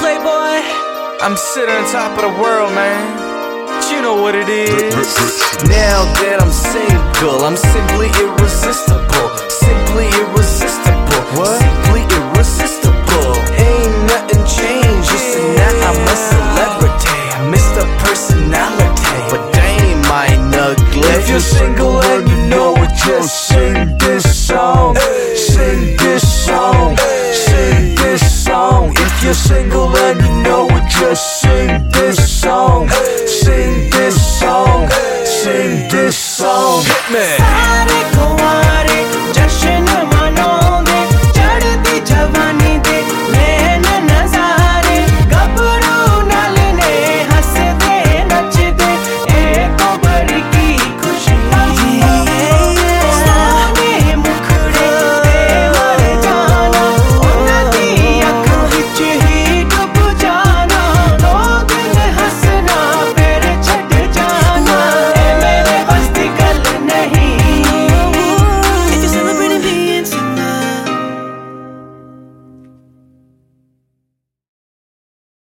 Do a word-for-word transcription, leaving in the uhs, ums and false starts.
Playboy. I'm sitting on top of the world, man. But you know what it is. Now that I'm single, I'm simply irresistible. Simply irresistible. What? Simply irresistible. Ain't nothing changed. Listen, now I'm a celebrity, Mister Personality. But damn, I ain't ugly. If you're single and you know it, just sing this song. Sing this song. Sing this song. If you're single and you know it, just